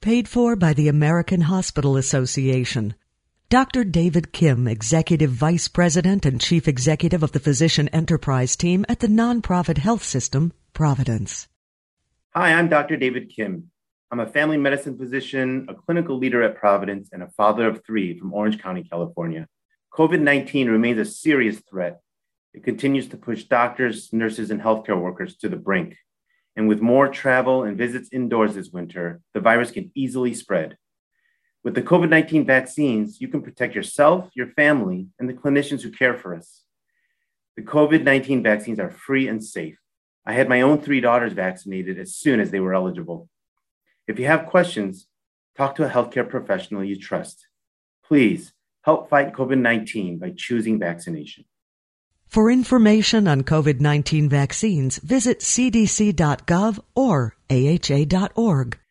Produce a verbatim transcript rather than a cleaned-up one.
Paid for by the American Hospital Association. Doctor David Kim, Executive Vice President and Chief Executive of the Physician Enterprise Team at the nonprofit health system, Providence. Hi, I'm Doctor David Kim. I'm a family medicine physician, a clinical leader at Providence, and a father of three from Orange County, California. COVID nineteen remains a serious threat. It continues to push doctors, nurses, and healthcare workers to the brink. And with more travel and visits indoors this winter, the virus can easily spread. With the COVID nineteen vaccines, you can protect yourself, your family, and the clinicians who care for us. The COVID nineteen vaccines are free and safe. I had my own three daughters vaccinated as soon as they were eligible. If you have questions, talk to a healthcare professional you trust. Please help fight COVID nineteen by choosing vaccination. For information on COVID nineteen vaccines, visit c d c dot gov or a h a dot org.